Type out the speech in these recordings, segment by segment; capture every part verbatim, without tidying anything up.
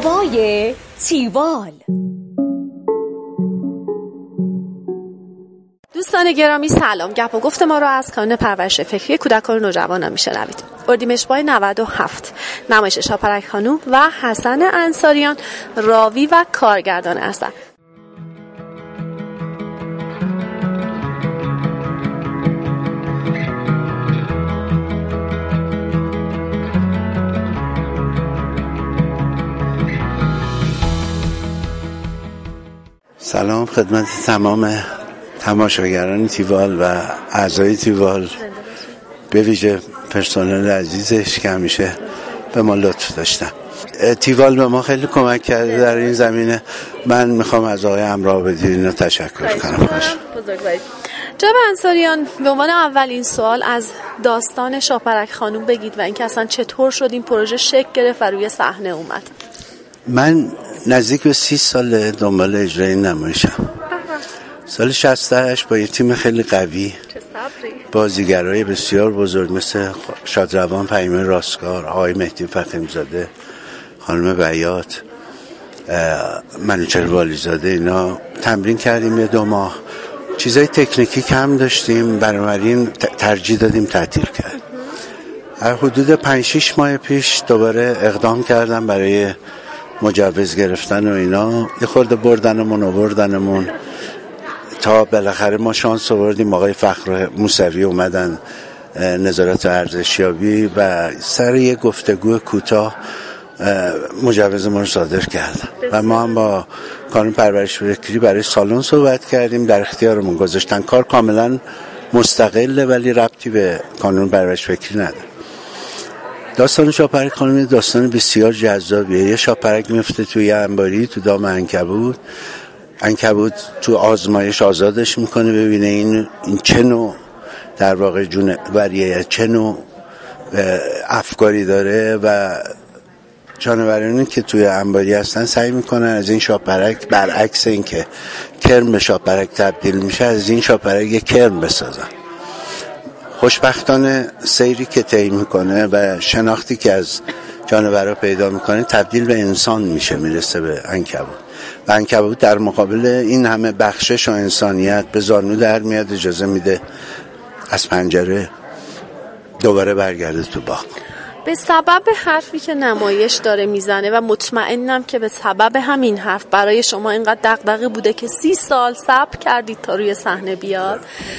هوای تیوال. دوستان گرامی سلام. گپ و گفت ما را از کانون پرورش فکری کودکان و نوجوانان میشنوید. اردیبهشت ماه نود و هفت نمایش شاپرک خانوم و حسن انصاریان راوی و کارگردان هستند. سلام خدمت تمام تماشاگران تیوال و اعضای تیوال، به ویژه پرسنل عزیزش که همیشه به ما لطف داشتن. تیوال به ما خیلی کمک کرده در این زمینه. من میخوام از آقای امرآبادی رو تشکر کنم. جناب انصاریان، به عنوان اولین سوال از داستان شاپرک خانوم بگید و اینکه اصلا چطور شد این پروژه شکل گرفت و روی صحنه اومد. من نزدیک به سی سال دنبال اجرای نمایشم. سال شصت و هشت با یه تیم خیلی قوی، بازیگرای بسیار بزرگ مثل شادروان پیمه راستگار، آقای مهدی فخیم‌زاده، خانم بیات، منوچهر والیزاده، اینا تمرین کردیم یه دو ماه. چیزای تکنیکی کم داشتیم، بنابراین ترجیح دادیم تعطیل کرد. حدود پنج شش ماه پیش دوباره اقدام کردم برای مجوز گرفتن و اینا. یه خورده بردنمون و بردنمون تا بالاخره ما شانس آوردیم آقای فخر موسوی اومدن نظارت ارزشیابی و سر یه گفتگو کوتاه مجوز ما رو صادر کردن و ما هم با کانون پرورش فکری برای سالن صحبت کردیم، در اختیارمون گذاشتن. کار کاملا مستقله ولی ربطی به کانون پرورش فکری نداره. داستان شاپرک خانوم داستان بسیار جذابیه. یه شاپرک میفته توی انباری تو دام عنکبوت. عنکبوت تو آزمایش آزادش میکنه ببینه این این چه نوع در واقع جونوریه، چه نوع افکاری داره و جانورانی که توی انباری هستن سعی میکنن از این شاپرک، برعکس این که کرم به شاپرک تبدیل میشه، از این شاپرک یه کرم بسازن. خوشبختانه سیری که طی میکنه و شناختی که از جانورا پیدا میکنه تبدیل به انسان میشه، میرسه به عنکبوت و عنکبوت در مقابل این همه بخشش و انسانیت به زانو در میاد، اجازه میده از پنجره دوباره برگرده تو باغ. به سبب حرفی که نمایش داره میزنه و مطمئنم که به سبب همین حرف برای شما اینقدر دغدغه بوده که سی سال صبر کردید تا روی صحنه بیاد.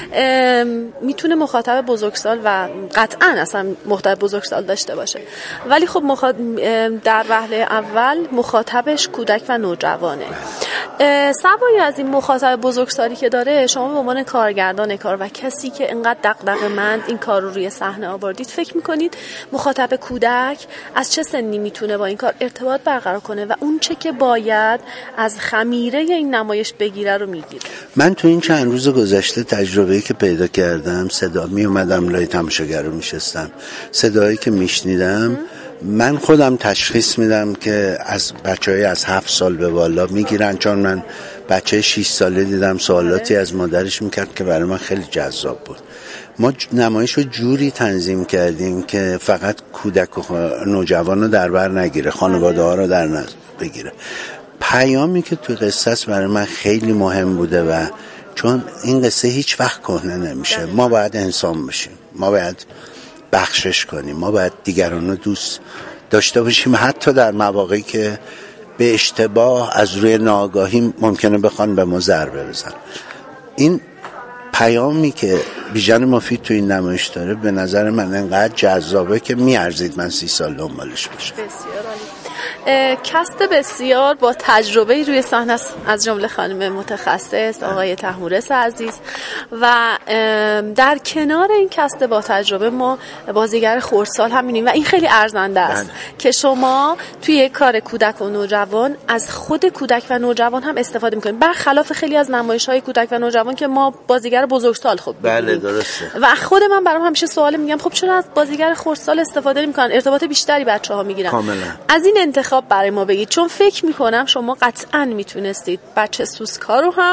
میتونه مخاطب بزرگسال و قطعا اصلا مخاطب بزرگسال داشته باشه، ولی خب مخاطب در وهله اول مخاطبش کودک و نوجوانه. سوای از این مخاطب بزرگسالی که داره، شما به عنوان کارگردان کار و کسی که اینقدر دغدغه‌مند این کار رو روی صحنه آوردید، فکر میکنید مخاطب کودک از چه سنی میتونه با این کار ارتباط برقرار کنه و اون چه که باید از خمیره این نمایش بگیره رو میگیره؟ من تو این چند روز گذشته تجربه‌ای که پیدا کردم، صدا می اومدم لای تماشاگر رو میشستم، صدایی که میشنیدم، من خودم تشخیص میدم که از بچهای از هفت سال به بالا میگیرن، چون من بچه شش ساله دیدم سوالاتی از مادرش میکرد که برای من خیلی جذاب بود. ما نمایش رو جوری تنظیم کردیم که فقط کودک و نوجوان رو در بر نگیره، خانواده ها رو در نظر بگیره. پیامی که توی قصه است برای من خیلی مهم بوده و چون این قصه هیچ وقت کهنه نمیشه. ما باید انسان باشیم، ما باید بخشش کنیم، ما باید دیگران رو دوست داشته باشیم، حتی در مواقعی که به اشتباه از روی ناآگاهی ممکنه بخوان به ما ضربه بزنن. این پیامی که بیژن مفید تو این نمایش داره به نظر من انقدر جذابه که میارزید من سی سال دنبالش باشم. بسیار عالی. کست بسیار با تجربه روی صحنه است، از جمله خانم متخصص آقای طهمورث عزیز و در کنار این کست با تجربه ما بازیگر خردسال هم می‌بینیم و این خیلی ارزنده است بله. که شما توی کار کودک و نوجوان از خود کودک و نوجوان هم استفاده می‌کنید، برخلاف خیلی از نمایش‌های کودک و نوجوان که ما بازیگر بزرگسال خب بله درسته. و خود من برام همیشه سوال میگم خب چرا از بازیگر خردسال استفاده نمی‌کنن؟ ارتباط بیشتری بچه‌ها می‌گیرن. کاملا. از این انتخاب برای ما بگید، چون فکر میکنم شما قطعا میتونستید بچه سوسکا رو هم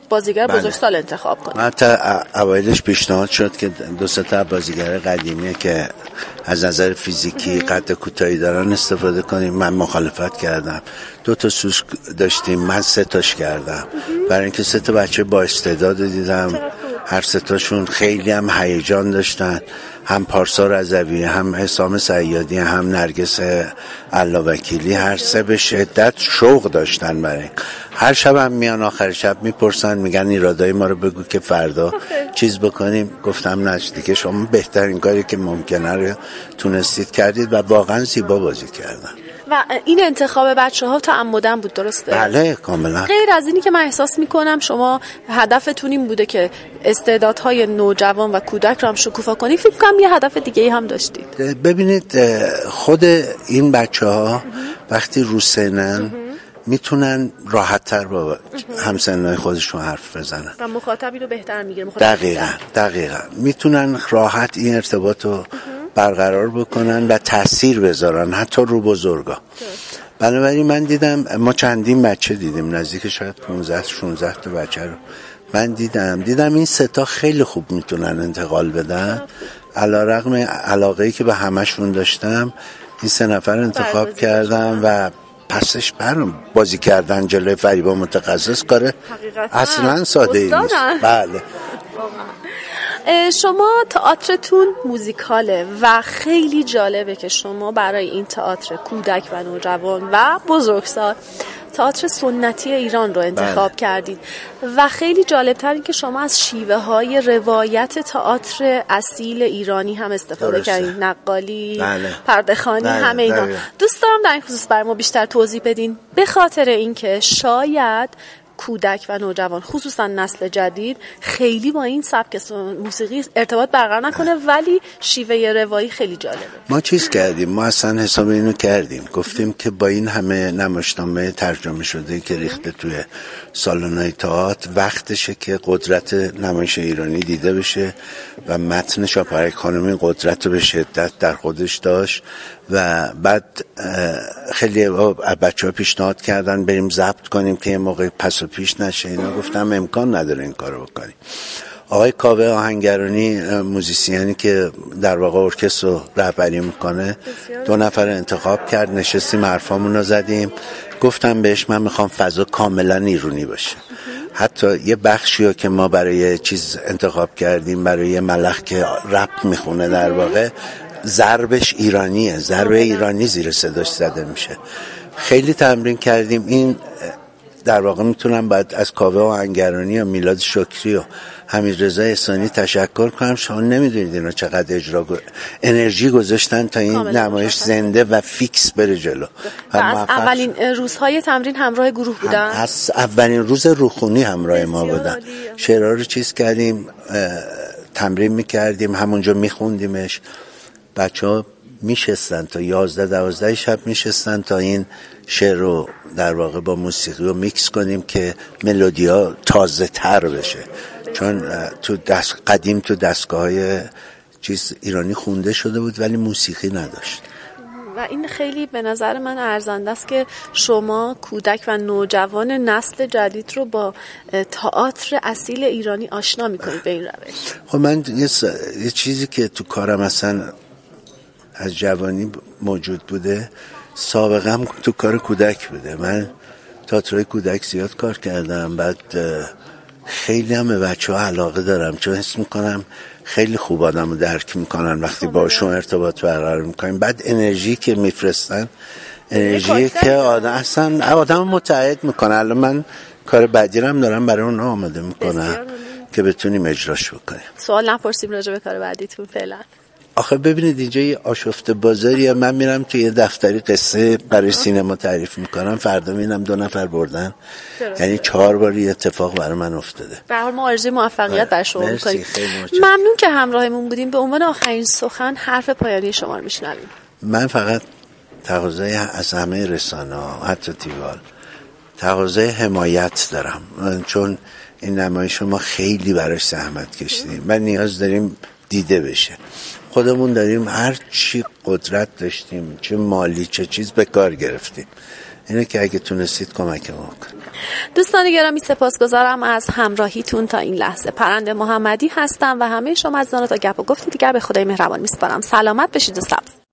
بازیگر بله. بزرگسال انتخاب کنید. حتی اوایلش پیشنهاد شد که دو سه تا بازیگر قدیمی که از نظر فیزیکی قد کوتاهی دارن استفاده کنیم. من مخالفت کردم. دو تا سوسک داشتیم، من سه تاش کردم برای اینکه سه تا بچه با استعداد دیدم. هر سه تاشون خیلی هم هیجان داشتن، هم پارسا رضوی، هم حسام صیادی، هم نرگس علاوکیلی. هر سه به شدت شوق داشتن برای هر شب هم میان آخر شب میپرسن، میگن ایرادای ما رو بگو که فردا چیز بکنیم. گفتم نه دیگه، شما بهترین کاری که ممکنه رو تونستید کردید و واقعا زیبا بازی کردن. و این انتخاب بچه ها تعمدن بود، درسته؟ بله کاملا. غیر از اینی که من احساس میکنم شما هدفتون این بوده که استعدادهای نوجوان و کودک رو هم شکوفا کنید، فکر کنم یه هدف دیگه هم داشتید. ببینید خود این بچه ها وقتی رو سنن میتونن راحت تر با همسنای خودشون حرف بزنن و مخاطبی رو بهتر میگیره. دقیقاً دقیقاً میتونن راحت این ارتباط رو برقرار بکنن و تأثیر بذارن حتی رو بزرگا. بنابراین من دیدم، ما چندین بچه دیدیم، نزدیک شاید پانزده شانزده تا بچه رو من دیدم دیدم این سه تا خیلی خوب میتونن انتقال بدن. علیرغم علاقه‌ای که به همشون داشتم، این سه نفر انتخاب کردم و پسش برم بازی کردن جلوی فریبا متخصص کار اصلا ساده ای نیست. بله. شما تئاترتون موزیکاله و خیلی جالبه که شما برای این تئاتر کودک و نوجوان و بزرگسال تئاتر سنتی ایران رو انتخاب بله. کردید و خیلی جالبتر این که شما از شیوه های روایت تئاتر اصیل ایرانی هم استفاده کردید. نقالی، بله. پرده‌خوانی، بله. همه اینا. دوست دارم در این خصوص برای ما بیشتر توضیح بدین، به خاطر اینکه شاید کودک و نوجوان خصوصا نسل جدید خیلی با این سبک موسیقی ارتباط برقرار نکنه، ولی شیوه روایی خیلی جالبه. ما چیز کردیم، ما اصلا حساب اینو کردیم، گفتیم که با این همه نمایشنامه ترجمه شده که ریخته توی سالن‌های تئاتر، وقتشه که قدرت نمایش ایرانی دیده بشه و متن شاپرک خانمی قدرت رو به شدت در خودش داشت و بعد خیلی بچه‌ها پیشنهاد کردن بریم ضبط کنیم که یه موقع پس و پیش نشه. اینا گفتم امکان نداره این کارو بکنیم. آقای کاوه آهنگرانی موزیسیانی که در واقع ارکستر رو رهبری میکنه دو نفر انتخاب کرد، نشستیم حرفامون رو زدیم. گفتم بهش من میخوام فضا کاملا ایرانی باشه. حتی یه بخشی رو که ما برای چیز انتخاب کردیم، برای ملخ که رپ میخونه در واقع ضربش ایرانیه، ضرب ایرانی زیر صداش زده میشه. خیلی تمرین کردیم. این در واقع میتونم بعد از کاوه آهنگرانی و میلاد شکری و حمیدرضا احسانی تشکر کنم. شما نمیدونید اینا چقدر اجرا گو... انرژی گذاشتن تا این نمایش زنده و فیکس بره جلو. و از اولین روزهای تمرین همراه گروه بودن؟ از اولین روز روخونی همراه ما بودن. شعرها رو چیز کردیم، تمرین میکردیم، همونجا میخوندیمش. بچه ها میشستن تا یازده دوازده شب میشستن تا این شعر رو در واقع با موسیقی رو میکس کنیم که ملودی ها تازه تر بشه، چون تو دست قدیم تو دستگاه های چیز ایرانی خونده شده بود ولی موسیقی نداشت. و این خیلی به نظر من ارزنده است که شما کودک و نوجوان نسل جدید رو با تئاتر اصیل ایرانی آشنا میکنید به این روش. خب من یه, س... یه چیزی که تو کارم اصلا از جوانی موجود بوده، سابقم تو کار کودک بوده. من تئاتر کودک زیاد کار کردم، بعد خیلی هم به بچه ها علاقه دارم، چون حس میکنم خیلی خوب آدم رو درک میکنن وقتی باشون ارتباط برقرار میکنیم. بعد انرژی که میفرستن، انرژی که آدم اصلا آدم متعهد میکنه. الان من کار بعدی رو هم دارم برای اون آماده میکنم که بتونیم اجراش بکنیم. سوال نپرسیم راجع به کار بعدیتون فعلا. آخه ببینید اینجا یه آشفته بازاریه. من میرم توی یه دفتری قصه برای سینما تعریف میکنم، فردا میبینم دو نفر بردن، یعنی چهار بار یه اتفاق برای من افتاده. به هر حال ما آرزوی موفقیت برای شما میکنیم. ممنون که همراهمون بودیم. به عنوان آخرین سخن حرف پایانی شما رو میشنویم. من فقط تقاضای از همه رسانه‌ها، حتی تیوال، تقاضای حمایت دارم، چون این نمایش ما خیلی براش زحمت کشیدیم و نیاز داریم دیده بشه. خودمون داریم هر چی قدرت داشتیم، چه مالی چه چیز به کار گرفتیم. اینه که اگه تونستید کمک ما کنید. دوستان گرامی سپاسگزارم از همراهیتون تا این لحظه. پرنده محمدی هستم و همه شما عزیزان تا گپ و گفت دیگر به خدای مهربان میسپارم. سلامت بشید و سبز.